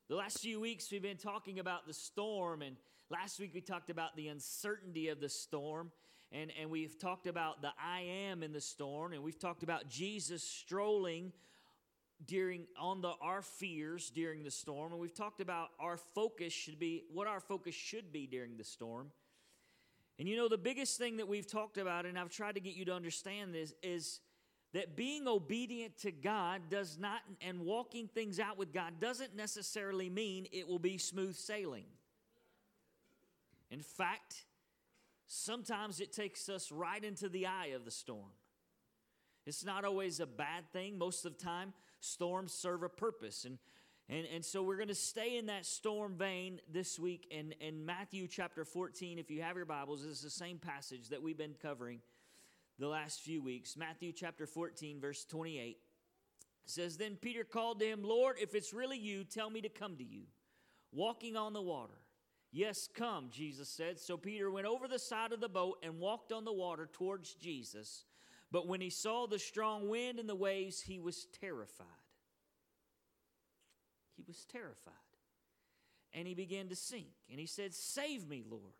The last few weeks we've been talking about the storm, and last week we talked about the uncertainty of the storm, and we've talked about the I am in the storm, and we've talked about Jesus strolling our fears during the storm, and we've talked about what our focus should be during the storm. And you know, the biggest thing that we've talked about, and I've tried to get you to understand this, is that being obedient to God does not, and walking things out with God doesn't necessarily mean it will be smooth sailing. In fact, sometimes it takes us right into the eye of the storm. It's not always a bad thing. Most of the time, storms serve a purpose. And so we're going to stay in that storm vein this week in Matthew chapter 14. If you have your Bibles, this is the same passage that we've been covering the last few weeks. Matthew chapter 14, verse 28 says, "Then Peter called to him, 'Lord, if it's really you, tell me to come to you, walking on the water.' 'Yes, come,' Jesus said. So Peter went over the side of the boat and walked on the water towards Jesus. But when he saw the strong wind and the waves, he was terrified." He was terrified. And he began to sink. And he said, "Save me, Lord.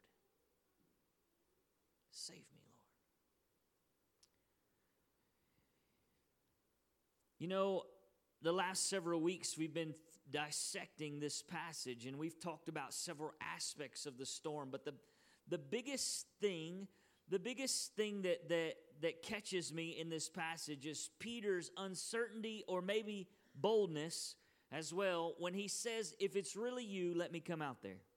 Save me, Lord." You know, the last several weeks we've been dissecting this passage, and we've talked about several aspects of the storm. But the biggest thing that catches me in this passage is Peter's uncertainty, or maybe boldness as well, when he says, "If it's really you, let me come out there."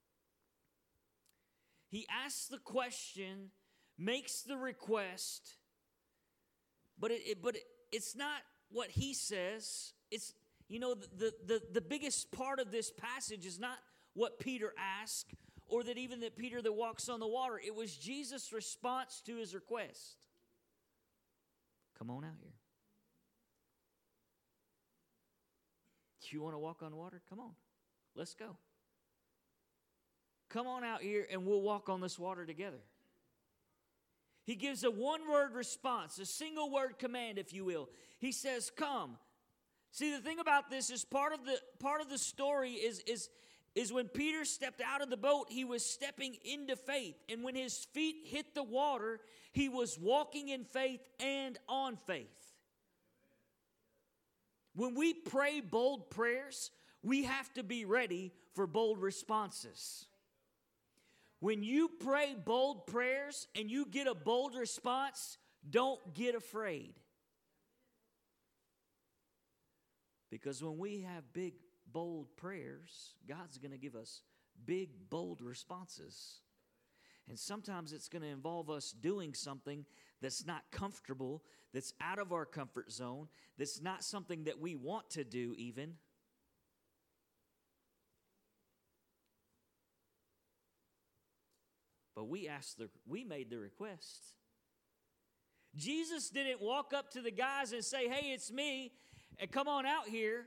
He asks the question, makes the request, but it's not what he says. It's, you know, the biggest part of this passage is not what Peter asked, or that Peter that walks on the water. It was Jesus' response to his request. Come on out here. You want to walk on water? Come on. Let's go. Come on out here and we'll walk on this water together. He gives a one-word response, a single-word command, if you will. He says, "Come." See, the thing about this is part of the story is when Peter stepped out of the boat, he was stepping into faith. And when his feet hit the water, he was walking in faith and on faith. When we pray bold prayers, we have to be ready for bold responses. When you pray bold prayers and you get a bold response, don't get afraid. Because when we have big, bold prayers, God's going to give us big, bold responses. And sometimes it's going to involve us doing something that's not comfortable, that's out of our comfort zone, that's not something that we want to do even. But we made the request. Jesus didn't walk up to the guys and say, "Hey, it's me, and come on out here."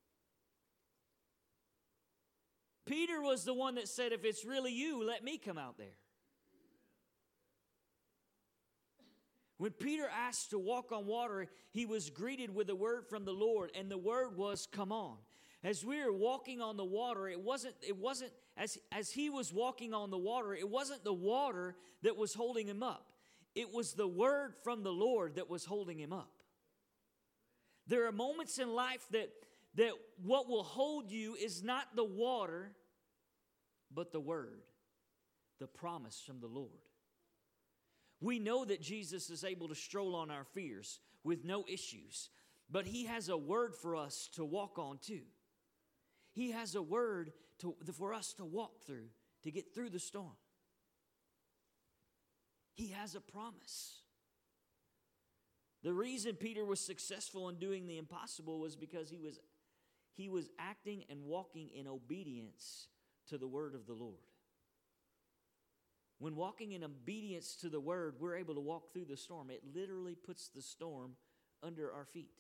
Peter was the one that said, "If it's really you, let me come out there." When Peter asked to walk on water, he was greeted with a word from the Lord, and the word was, "Come on." As we were walking on the water, it wasn't as he was walking on the water, it wasn't the water that was holding him up. It was the word from the Lord that was holding him up. There are moments in life that what will hold you is not the water, but the word, the promise from the Lord. We know that Jesus is able to stroll on our fears with no issues, but he has a word for us to walk on too. He has a word for us to walk through, to get through the storm. He has a promise. The reason Peter was successful in doing the impossible was because he was acting and walking in obedience to the word of the Lord. When walking in obedience to the word, we're able to walk through the storm. It literally puts the storm under our feet.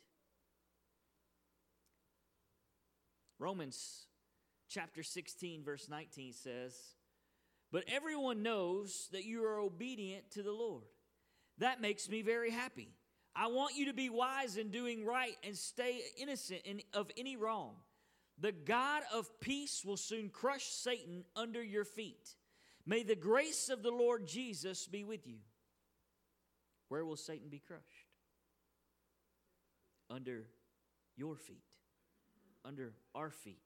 Romans chapter 16, verse 19 says, "But everyone knows that you are obedient to the Lord. That makes me very happy. I want you to be wise in doing right and stay innocent of any wrong. The God of peace will soon crush Satan under your feet. May the grace of the Lord Jesus be with you. Where will Satan be crushed? Under your feet. Under our feet.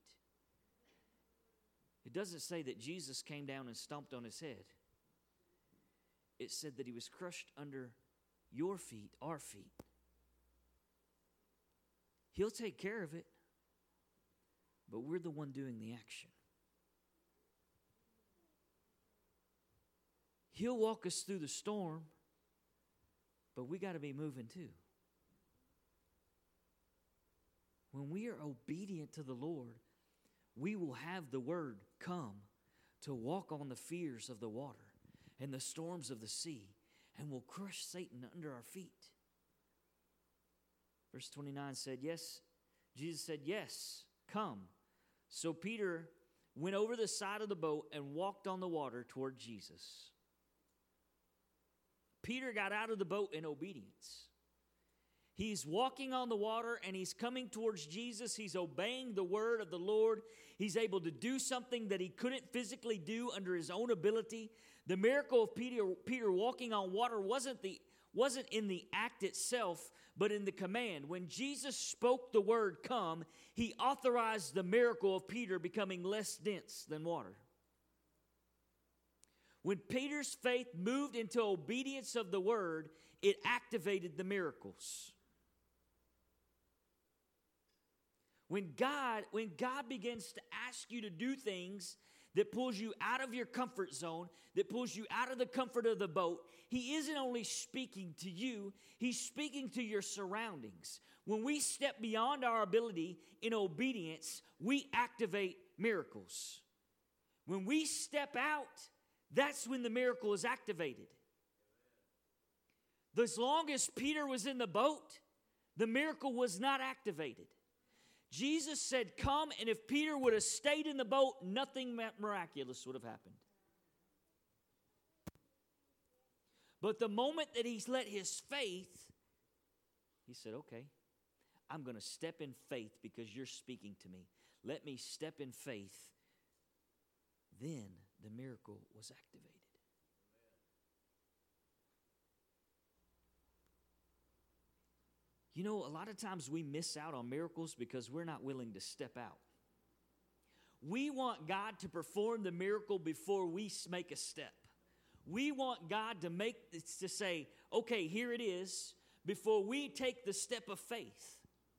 It doesn't say that Jesus came down and stomped on his head. It said that he was crushed under your feet, our feet. He'll take care of it, but we're the one doing the action. He'll walk us through the storm, but we got to be moving too. When we are obedient to the Lord, we will have the word come to walk on the fears of the water and the storms of the sea, and will crush Satan under our feet. Verse 29 said, yes, Jesus said, yes, come. So Peter went over the side of the boat and walked on the water toward Jesus. Peter got out of the boat in obedience. He's walking on the water and he's coming towards Jesus. He's obeying the word of the Lord. He's able to do something that he couldn't physically do under his own ability. The miracle of Peter walking on water wasn't in the act itself, but in the command. When Jesus spoke the word come, he authorized the miracle of Peter becoming less dense than water. When Peter's faith moved into obedience of the word, it activated the miracles. When God begins to ask you to do things that pulls you out of your comfort zone, that pulls you out of the comfort of the boat, he isn't only speaking to you, he's speaking to your surroundings. When we step beyond our ability in obedience, we activate miracles. When we step out, that's when the miracle is activated. As long as Peter was in the boat, the miracle was not activated. Jesus said, come, and if Peter would have stayed in the boat, nothing miraculous would have happened. But the moment that he's let his faith, he said, okay, I'm going to step in faith because you're speaking to me. Let me step in faith. Then the miracle was activated. You know, a lot of times we miss out on miracles because we're not willing to step out. We want God to perform the miracle before we make a step. We want God to say, okay, here it is, before we take the step of faith.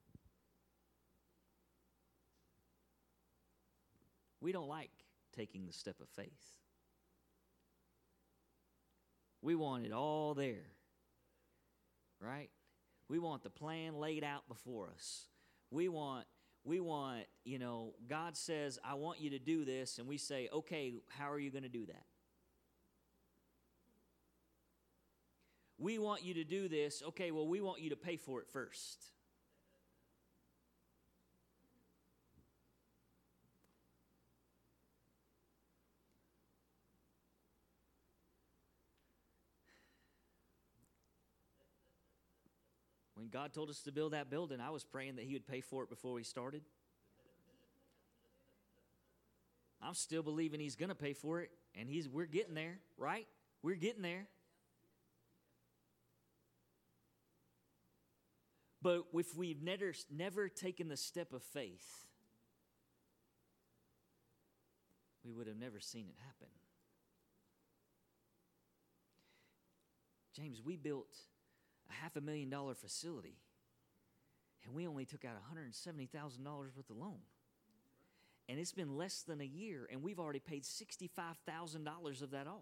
We don't like taking the step of faith. We want it all there, right? We want the plan laid out before us. We want, God says, I want you to do this, and we say, okay, how are you going to do that? We want you to do this. Okay, well, we want you to pay for it first. When God told us to build that building, I was praying that he would pay for it before we started. I'm still believing he's going to pay for it, and we're getting there, right? We're getting there. But if we've never taken the step of faith, we would have never seen it happen. James, we built a $500,000 facility, and we only took out $170,000 worth of loan. And it's been less than a year, and we've already paid $65,000 of that off.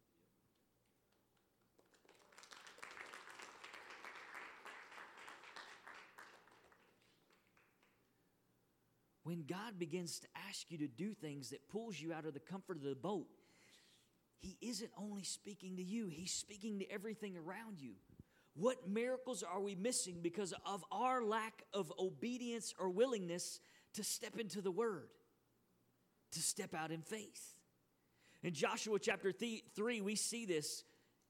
When God begins to ask you to do things that pulls you out of the comfort of the boat, he isn't only speaking to you, he's speaking to everything around you. What miracles are we missing because of our lack of obedience or willingness to step into the word, to step out in faith? In Joshua chapter 3, we see this.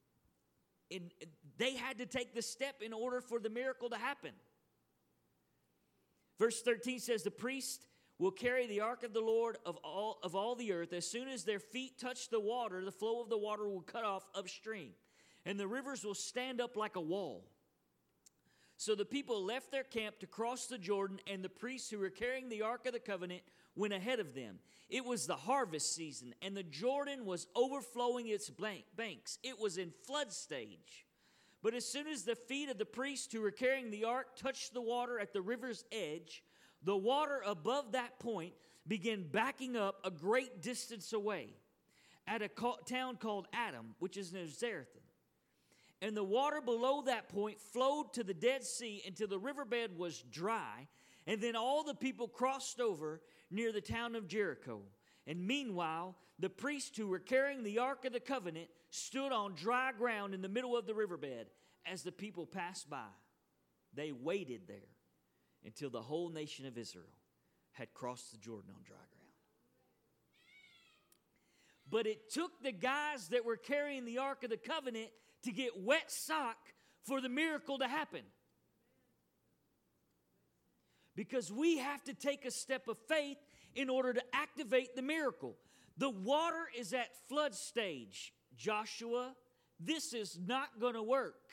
They had to take the step in order for the miracle to happen. Verse 13 says, the priest will carry the ark of the Lord of all the earth. As soon as their feet touch the water, the flow of the water will cut off upstream, and the rivers will stand up like a wall. So the people left their camp to cross the Jordan, and the priests who were carrying the Ark of the Covenant went ahead of them. It was the harvest season, and the Jordan was overflowing its banks. It was in flood stage. But as soon as the feet of the priests who were carrying the ark touched the water at the river's edge, the water above that point began backing up a great distance away at a town called Adam, which is near Zarethan. And the water below that point flowed to the Dead Sea until the riverbed was dry. And then all the people crossed over near the town of Jericho. And meanwhile, the priests who were carrying the Ark of the Covenant stood on dry ground in the middle of the riverbed as the people passed by. They waited there until the whole nation of Israel had crossed the Jordan on dry ground. But it took the guys that were carrying the Ark of the Covenant to get wet sock for the miracle to happen. Because we have to take a step of faith in order to activate the miracle. The water is at flood stage. Joshua, this is not going to work.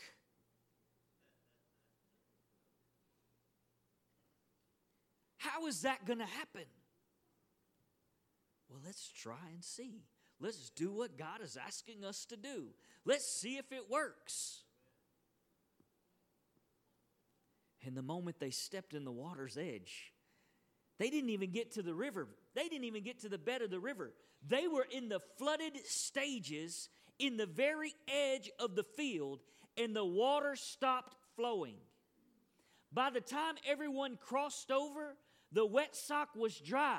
How is that going to happen? Well, let's try and see. Let's do what God is asking us to do. Let's see if it works. And the moment they stepped in the water's edge, they didn't even get to the river. They didn't even get to the bed of the river. They were in the flooded stages in the very edge of the field, and the water stopped flowing. By the time everyone crossed over, the wet sock was dry.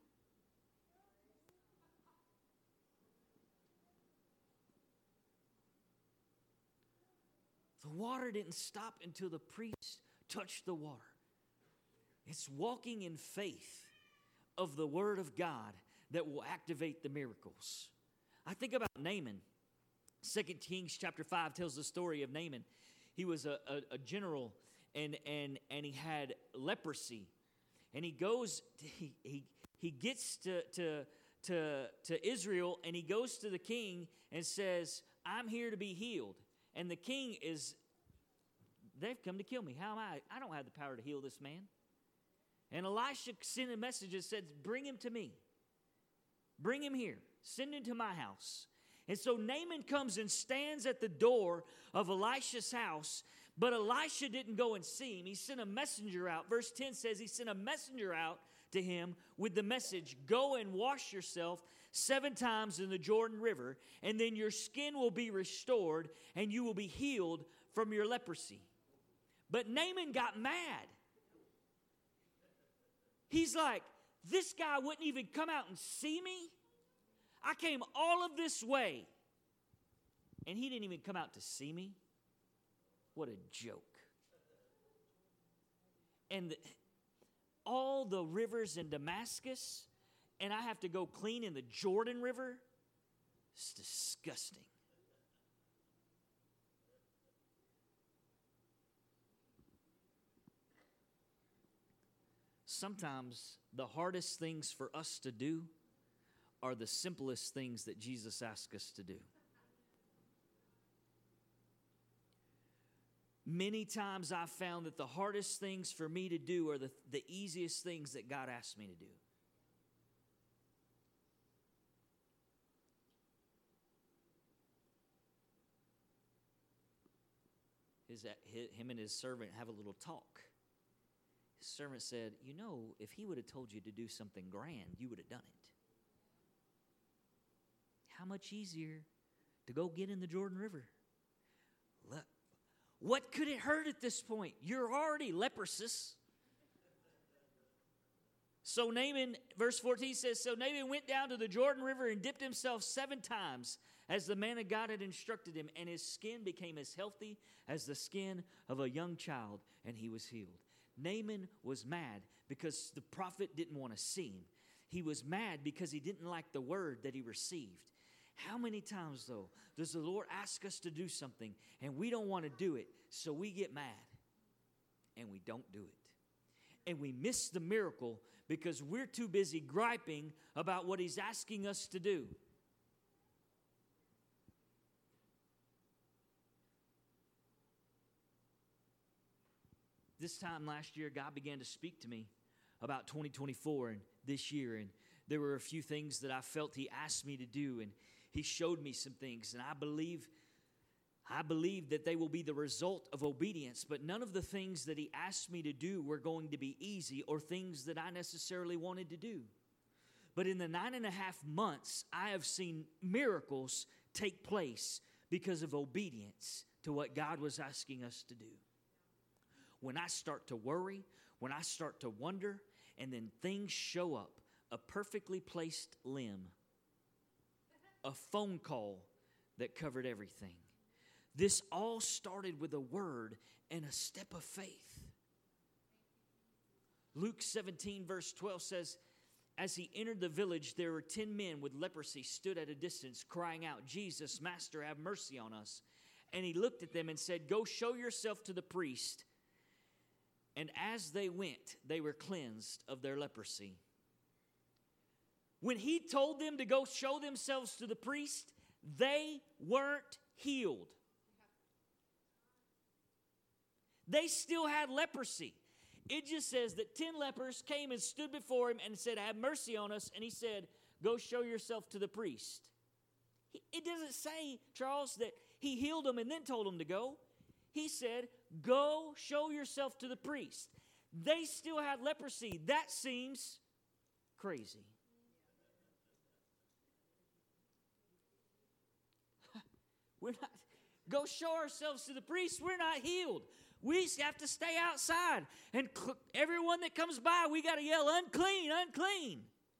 The water didn't stop until the priest touched the water. It's walking in faith of the Word of God that will activate the miracles. I think about Naaman. 2 Kings chapter 5 tells the story of Naaman. He was a general, and he had leprosy. And he goes, he gets to Israel, and he goes to the king and says, I'm here to be healed. And the king is, they've come to kill me. How am I? I don't have the power to heal this man. And Elisha sent a message that said, bring him to me. Bring him here. Send him to my house. And so Naaman comes and stands at the door of Elisha's house, but Elisha didn't go and see him. He sent a messenger out. Verse 10 says he sent a messenger out to him with the message, go and wash yourself 7 times in the Jordan River, and then your skin will be restored, and you will be healed from your leprosy. But Naaman got mad. He's like, this guy wouldn't even come out and see me? I came all of this way, and he didn't even come out to see me? What a joke. And all the rivers in Damascus, and I have to go clean in the Jordan River? It's disgusting. Sometimes the hardest things for us to do are the simplest things that Jesus asks us to do. Many times I've found that the hardest things for me to do are the easiest things that God asks me to do. Him and his servant have a little talk. His servant said, you know, if he would have told you to do something grand, you would have done it. How much easier to go get in the Jordan River? Look, what could it hurt at this point? You're already leprous. So Naaman, verse 14 says, so Naaman went down to the Jordan River and dipped himself 7 times as the man of God had instructed him, and his skin became as healthy as the skin of a young child, and he was healed. Naaman was mad because the prophet didn't want to see him. He was mad because he didn't like the word that he received. How many times, though, does the Lord ask us to do something and we don't want to do it, so we get mad and we don't do it? and we miss the miracle because we're too busy griping about what He's asking us to do. This time last year, God began to speak to me about 2024 and this year, and there were a few things that I felt He asked me to do, and He showed me some things, and I believe that they will be the result of obedience, but none of the things that He asked me to do were going to be easy or things that I necessarily wanted to do. But in the 9.5 months, I have seen miracles take place because of obedience to what God was asking us to do. When I start to worry, when I start to wonder, and then things show up, a perfectly placed limb, a phone call that covered everything. This all started with a word and a step of faith. Luke 17 verse 12 says, as He entered the village, there were 10 men with leprosy stood at a distance, crying out, Jesus, Master, have mercy on us. And He looked at them and said, go show yourself to the priest. And as they went, they were cleansed of their leprosy. When He told them to go show themselves to the priest, they weren't healed. They still had leprosy. It just says that 10 lepers came and stood before Him and said, have mercy on us. And He said, go show yourself to the priest. It doesn't say, Charles, that He healed them and then told them to go. He said, go show yourself to the priest. They still had leprosy. That seems crazy. We're not, go show ourselves to the priest. We're not healed. We have to stay outside. And everyone that comes by, we got to yell, unclean, unclean.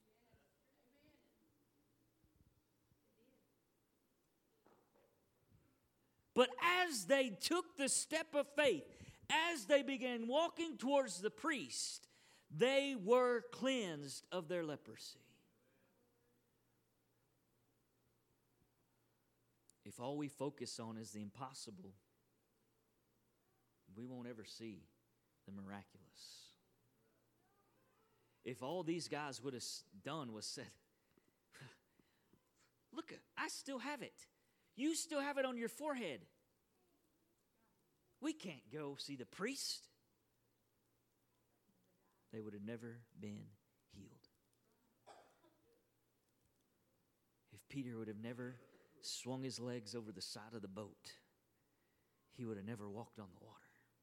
But as they took the step of faith, as they began walking towards the priest, they were cleansed of their leprosy. If all we focus on is the impossible, we won't ever see the miraculous. If all these guys would have done was said, look, I still have it. You still have it on your forehead. We can't go see the priest. They would have never been healed. If Peter would have never swung his legs over the side of the boat, he would have never walked on the water.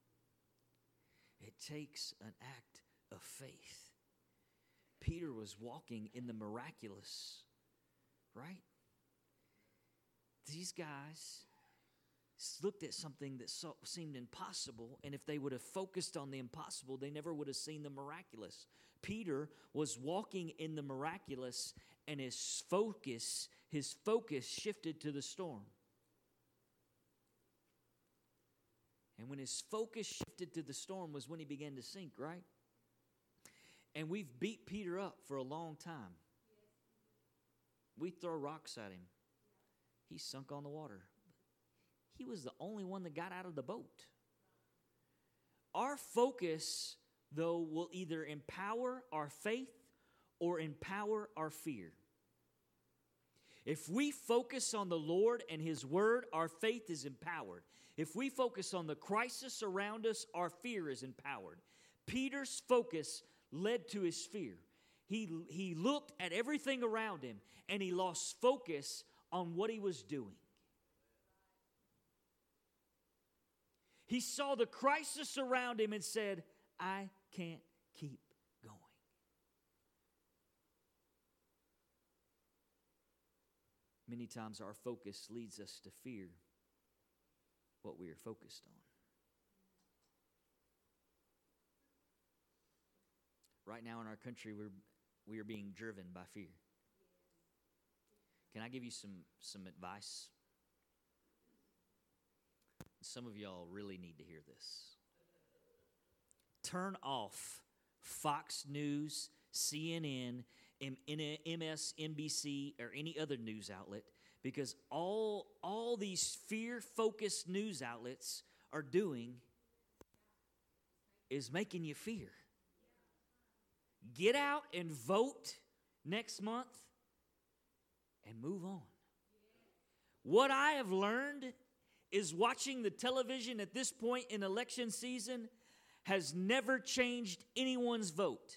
It takes an act of faith. Peter was walking in the miraculous, right? These guys looked at something that seemed impossible, and if they would have focused on the impossible, they never would have seen the miraculous. Peter was walking in the miraculous, and his focus shifted to the storm. And when his focus shifted to the storm was when he began to sink, right? And we've beat Peter up for a long time. We throw rocks at him. He sunk on the water. He was the only one that got out of the boat. Our focus, though, will either empower our faith or empower our fear. If we focus on the Lord and His Word, our faith is empowered. If we focus on the crisis around us, our fear is empowered. Peter's focus led to his fear. He looked at everything around him, and he lost focus on what he was doing. He saw the crisis around him and said, I can't keep going. Many times our focus leads us to fear what we are focused on. Right now in our country, we are being driven by fear. Can I give you some advice? Some of y'all really need to hear this. Turn off Fox News, CNN, MSNBC, or any other news outlet, because all these fear-focused news outlets are doing is making you fear. Get out and vote next month and move on. What I have learned is watching the television at this point in election season has never changed anyone's vote.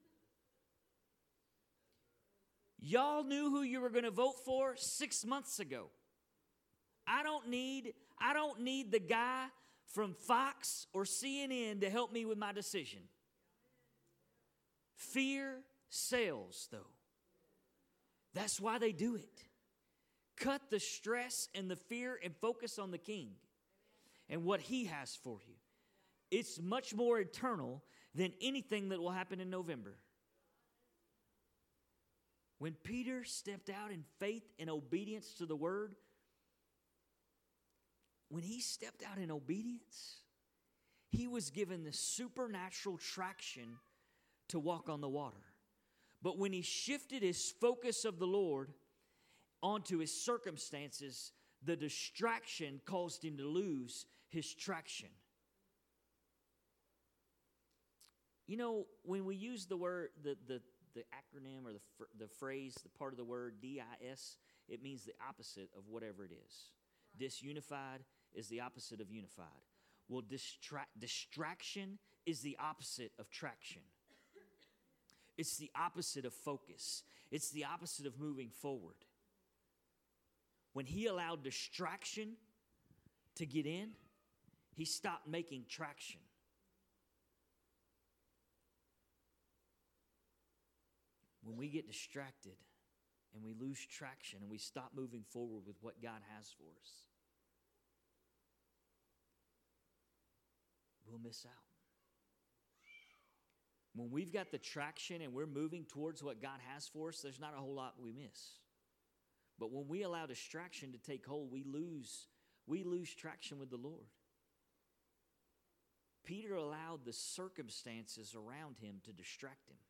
Y'all knew who you were going to vote for 6 months ago. I don't need the guy from Fox or CNN to help me with my decision. Fear sells, though. That's why they do it. Cut the stress and the fear and focus on the King and what He has for you. It's much more eternal than anything that will happen in November. When Peter stepped out in faith and obedience to the Word, when he stepped out in obedience, he was given the supernatural traction to walk on the water. But when he shifted his focus of the Lord onto his circumstances, the distraction caused him to lose his traction. You know, when we use the word, the acronym or the phrase, the part of the word DIS, it means the opposite of whatever it is. Disunified is the opposite of unified. Well, distraction is the opposite of traction. It's the opposite of focus. It's the opposite of moving forward. When he allowed distraction to get in, he stopped making traction. When we get distracted and we lose traction and we stop moving forward with what God has for us, we'll miss out. When we've got the traction and we're moving towards what God has for us, there's not a whole lot we miss. But when we allow distraction to take hold, we lose traction with the Lord. Peter allowed the circumstances around him to distract him.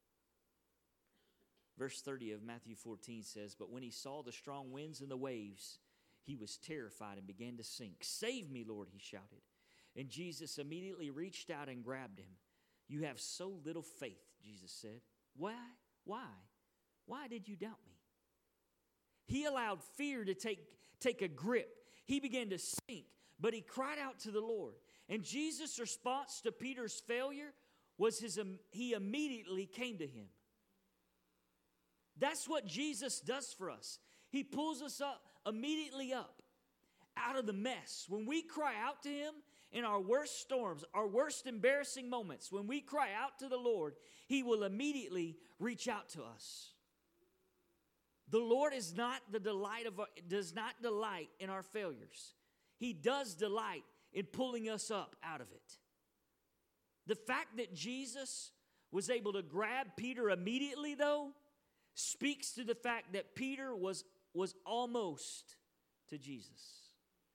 Verse 30 of Matthew 14 says, "But when he saw the strong winds and the waves, he was terrified and began to sink. 'Save me, Lord,' he shouted. And Jesus immediately reached out and grabbed him. 'You have so little faith,' Jesus said. 'Why? Why did you doubt me?' He allowed fear to take a grip. He began to sink, but he cried out to the Lord. And Jesus' response to Peter's failure was he immediately came to him. That's what Jesus does for us. He pulls us up, immediately up, out of the mess. When we cry out to him in our worst storms, our worst embarrassing moments, when we cry out to the Lord, he will immediately reach out to us. The Lord does not delight in our failures. He does delight in pulling us up out of it. The fact that Jesus was able to grab Peter immediately, though, speaks to the fact that Peter was almost to Jesus.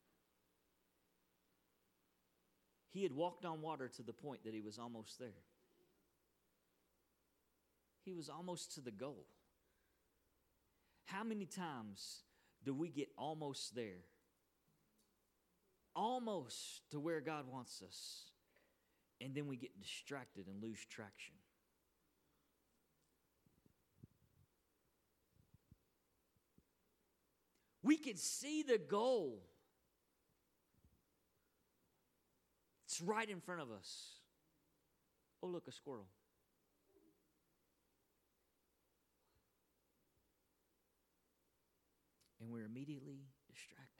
He had walked on water to the point that he was almost there. He was almost to the goal. How many times do we get almost there? Almost to where God wants us. And then we get distracted and lose traction. We can see the goal. It's right in front of us. Oh, look, a squirrel. And we're immediately distracted.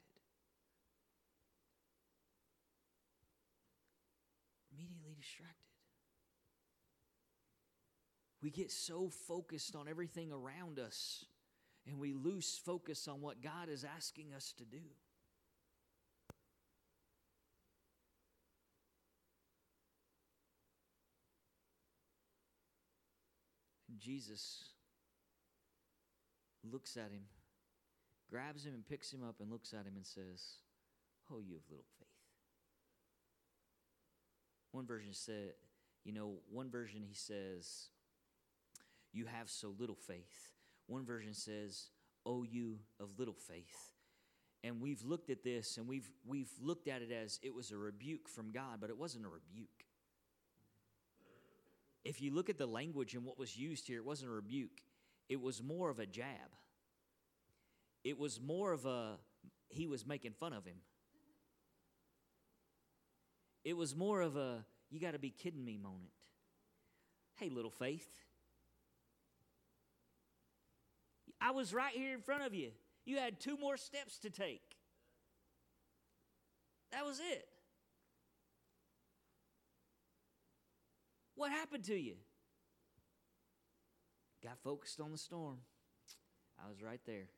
Immediately distracted. We get so focused on everything around us, and we lose focus on what God is asking us to do. And Jesus looks at him, grabs him and picks him up and looks at him and says, "Oh, you have little faith." One version he says, "You have so little faith." One version says, "Oh, you of little faith." And we've looked at this and we've looked at it as it was a rebuke from God, but it wasn't a rebuke. if you look at the language and what was used here, it wasn't a rebuke. It was more of a jab. It was more of he was making fun of him. It was more of you got to be kidding me moment. Hey, little faith. I was right here in front of you. You had 2 more steps to take. That was it. What happened to you? Got focused on the storm. I was right there.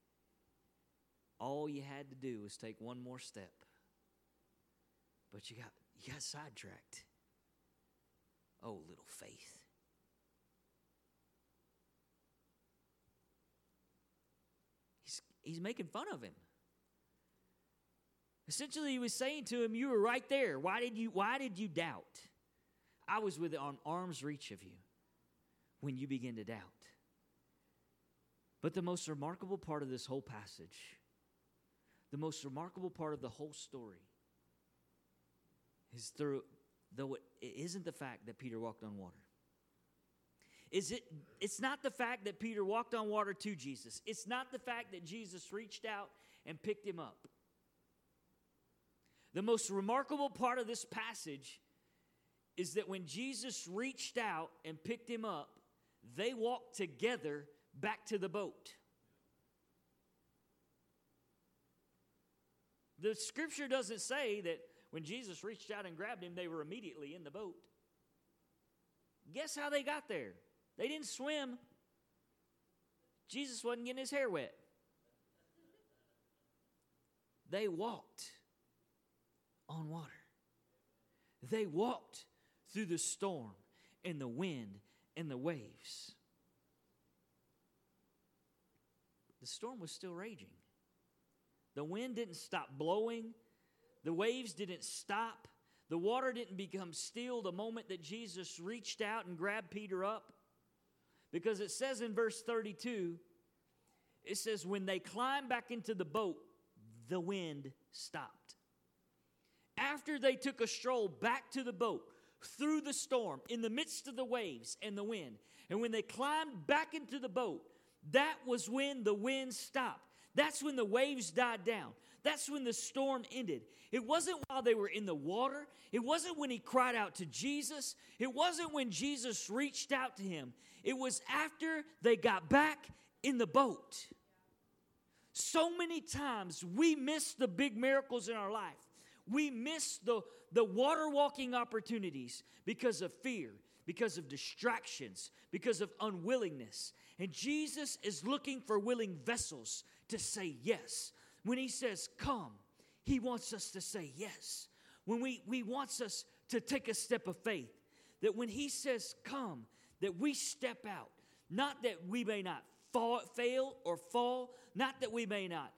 All you had to do was take 1 more step. But you got sidetracked. Oh, little faith. He's making fun of him. Essentially, he was saying to him, you were right there. Why did you doubt? I was within arm's reach of you when you begin to doubt. But the most remarkable part of this whole passage, the most remarkable part of the whole story, is though it isn't the fact that Peter walked on water. It's not the fact that Peter walked on water to Jesus. It's not the fact that Jesus reached out and picked him up. The most remarkable part of this passage is that when Jesus reached out and picked him up, they walked together back to the boat. The scripture doesn't say that when Jesus reached out and grabbed him, they were immediately in the boat. Guess how they got there? They didn't swim. Jesus wasn't getting his hair wet. They walked on water. They walked through the storm and the wind and the waves. The storm was still raging. The wind didn't stop blowing. The waves didn't stop. The water didn't become still the moment that Jesus reached out and grabbed Peter up. Because it says in verse 32, it says, when they climbed back into the boat, the wind stopped. After they took a stroll back to the boat, through the storm, in the midst of the waves and the wind, and when they climbed back into the boat, that was when the wind stopped. That's when the waves died down. That's when the storm ended. It wasn't while they were in the water. It wasn't when he cried out to Jesus. It wasn't when Jesus reached out to him. It was after they got back in the boat. So many times we miss the big miracles in our life. We miss the water walking opportunities because of fear, because of distractions, because of unwillingness. And Jesus is looking for willing vessels to say yes. When he says come, he wants us to say yes. When he wants us to take a step of faith, that when he says come, that we step out. Not that we may not fail or fall, not that we may not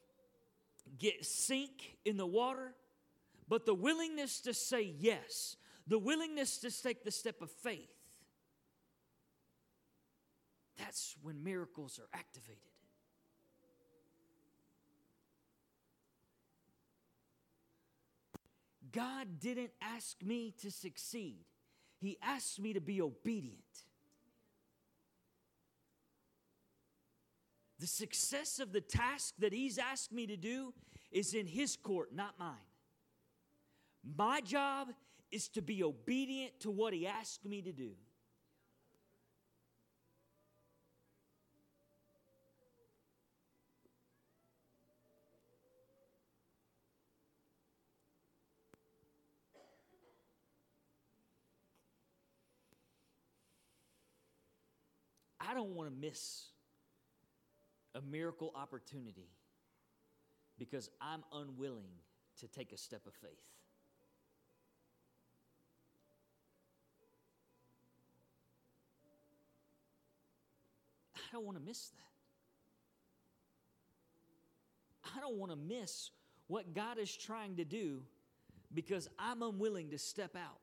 sink in the water, but the willingness to say yes, the willingness to take the step of faith. That's when miracles are activated. God didn't ask me to succeed. He asked me to be obedient. The success of the task that he's asked me to do is in his court, not mine. My job is to be obedient to what he asked me to do. I don't want to miss a miracle opportunity because I'm unwilling to take a step of faith. I don't want to miss that. I don't want to miss what God is trying to do because I'm unwilling to step out.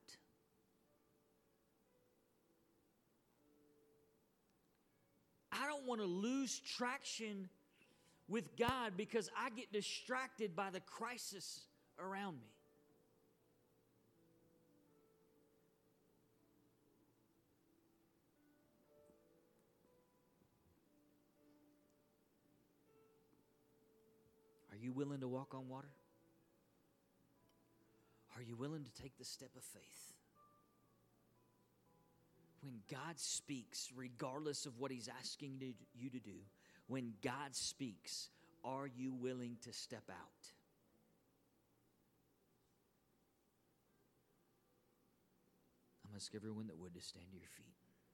I don't want to lose traction with God because I get distracted by the crisis around me. you willing to walk on water? Are you willing to take the step of faith? When God speaks, regardless of what He's asking you to do, when God speaks, are you willing to step out? I'm going to ask everyone that would to stand to your feet.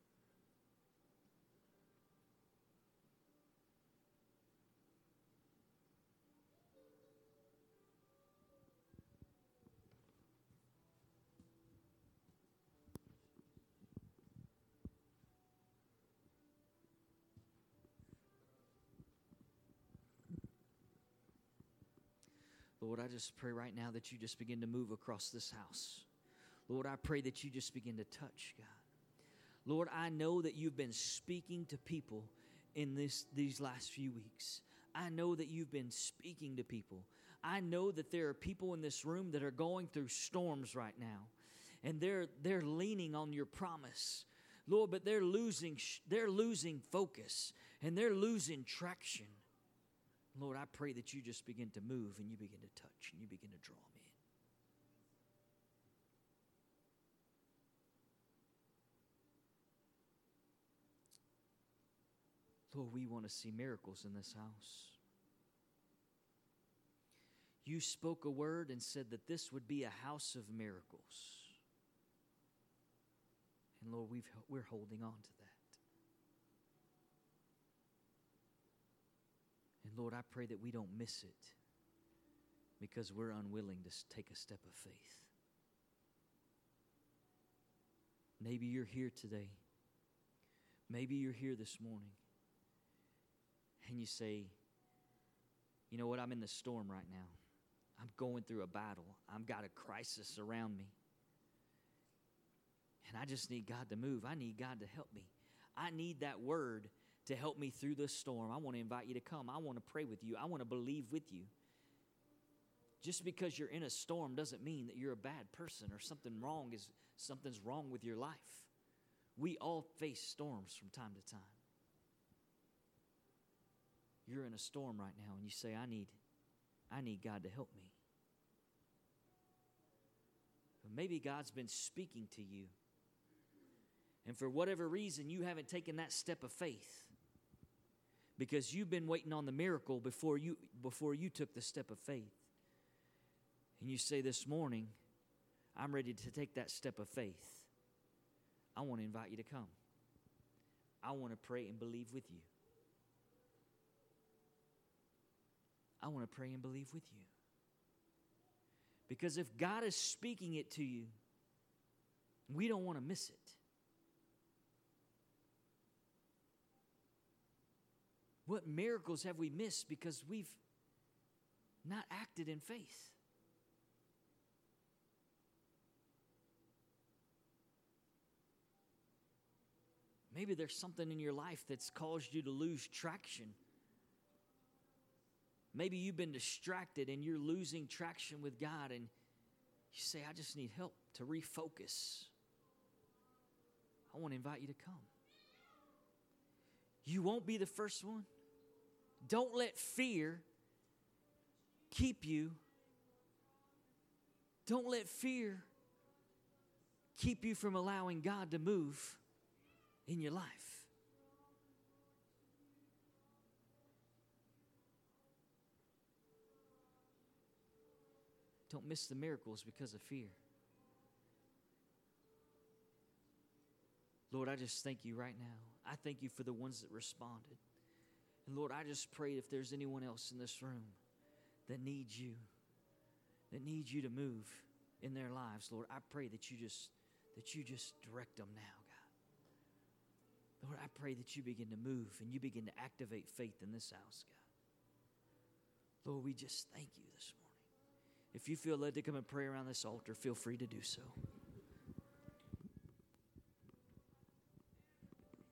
Lord, I just pray right now that you just begin to move across this house. Lord, I pray that you just begin to touch, God. Lord, I know that you've been speaking to people in these last few weeks. I know that you've been speaking to people. I know that there are people in this room that are going through storms right now, and they're leaning on your promise. Lord, but they're losing focus, and they're losing traction. Lord, I pray that you just begin to move and you begin to touch and you begin to draw them in. Lord, we want to see miracles in this house. You spoke a word and said that this would be a house of miracles. And Lord, we're holding on to that. And Lord, I pray that we don't miss it because we're unwilling to take a step of faith. Maybe you're here today. Maybe you're here this morning. And you say, you know what, I'm in the storm right now. I'm going through a battle. I've got a crisis around me. And I just need God to move. I need God to help me. I need that word to help me through this storm. I want to invite you to come. I want to pray with you. I want to believe with you. Just because you're in a storm doesn't mean that you're a bad person or something's wrong with your life. We all face storms from time to time. You're in a storm right now and you say, I need God to help me. But maybe God's been speaking to you. And for whatever reason, you haven't taken that step of faith. Because you've been waiting on the miracle before you took the step of faith. And you say this morning, I'm ready to take that step of faith. I want to invite you to come. I want to pray and believe with you. I want to pray and believe with you. Because if God is speaking it to you, we don't want to miss it. What miracles have we missed because we've not acted in faith? Maybe there's something in your life that's caused you to lose traction. Maybe you've been distracted and you're losing traction with God and you say, I just need help to refocus. I want to invite you to come. You won't be the first one. Don't let fear keep you. Don't let fear keep you from allowing God to move in your life. Don't miss the miracles because of fear. Lord, I just thank you right now. I thank you for the ones that responded. And Lord, I just pray if there's anyone else in this room that needs you to move in their lives, Lord, I pray that you just direct them now, God. Lord, I pray that you begin to move and you begin to activate faith in this house, God. Lord, we just thank you this morning. If you feel led to come and pray around this altar, feel free to do so.